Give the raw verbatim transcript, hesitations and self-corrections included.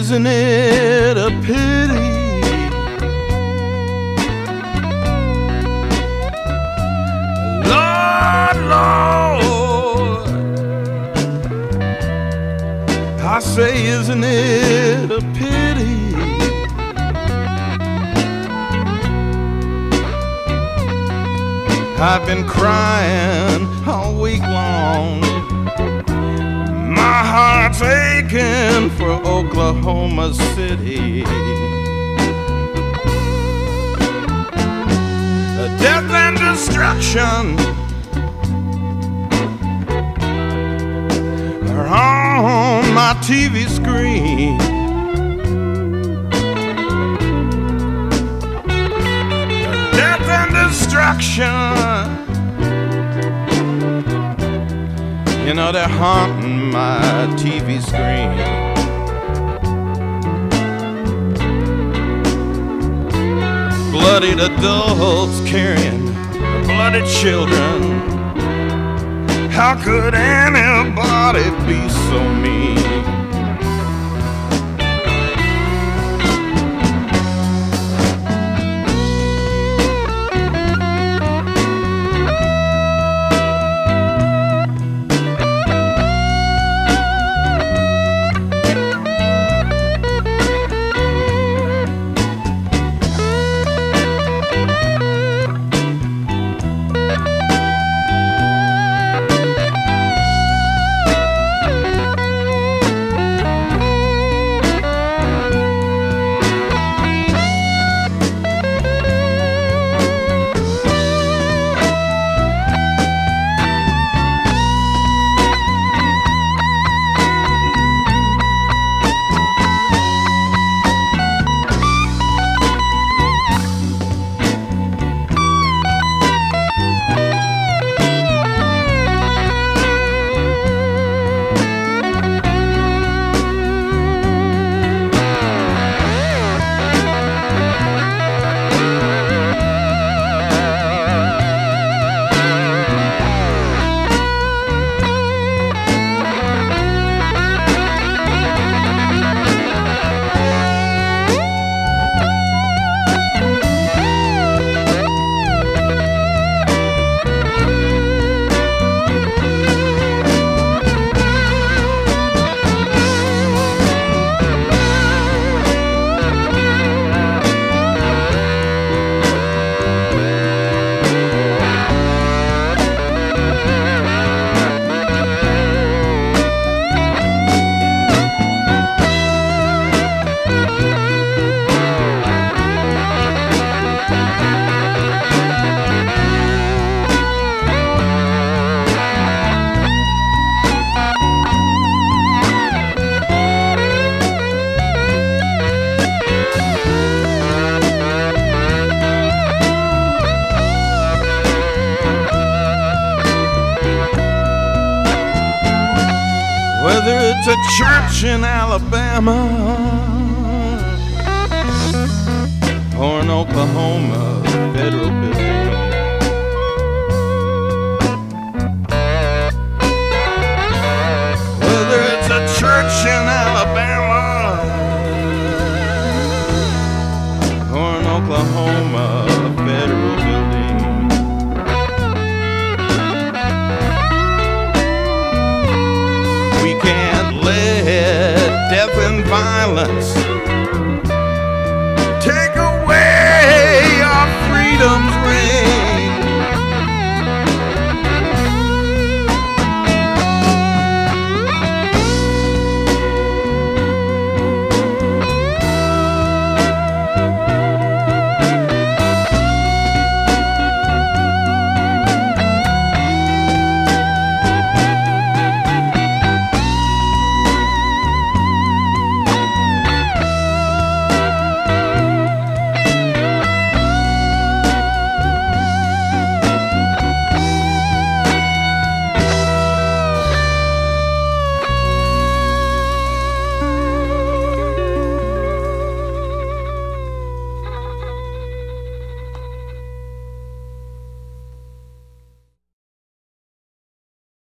isn't it a pity? Lord, Lord, I say, isn't it a pity? I've been crying all week long. My heart's aching for Oklahoma City. Death and destruction are on my T V screen. Death and destruction, you know, they're haunting my T V screen. Bloodied adults carrying bloody children. How could anybody be so mean? Whether it's a church in Alabama or an Oklahoma federal building, whether it's a church in Alabama or an Oklahoma federal building, we can't let death and violence